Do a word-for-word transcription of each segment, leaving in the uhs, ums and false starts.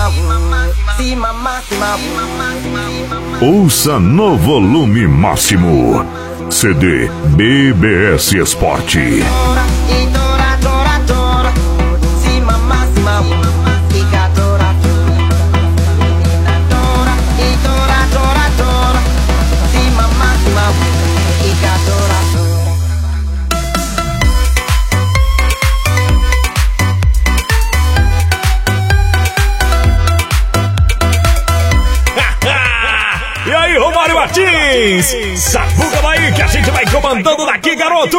Ouça no volume máximo. C D B B S Esporte. Martins, sabuga daí que a gente vai comandando daqui, garoto!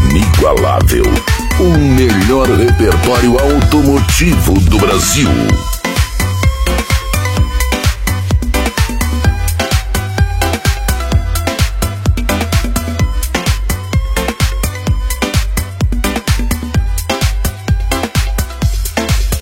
Inigualável, o melhor repertório automotivo do Brasil.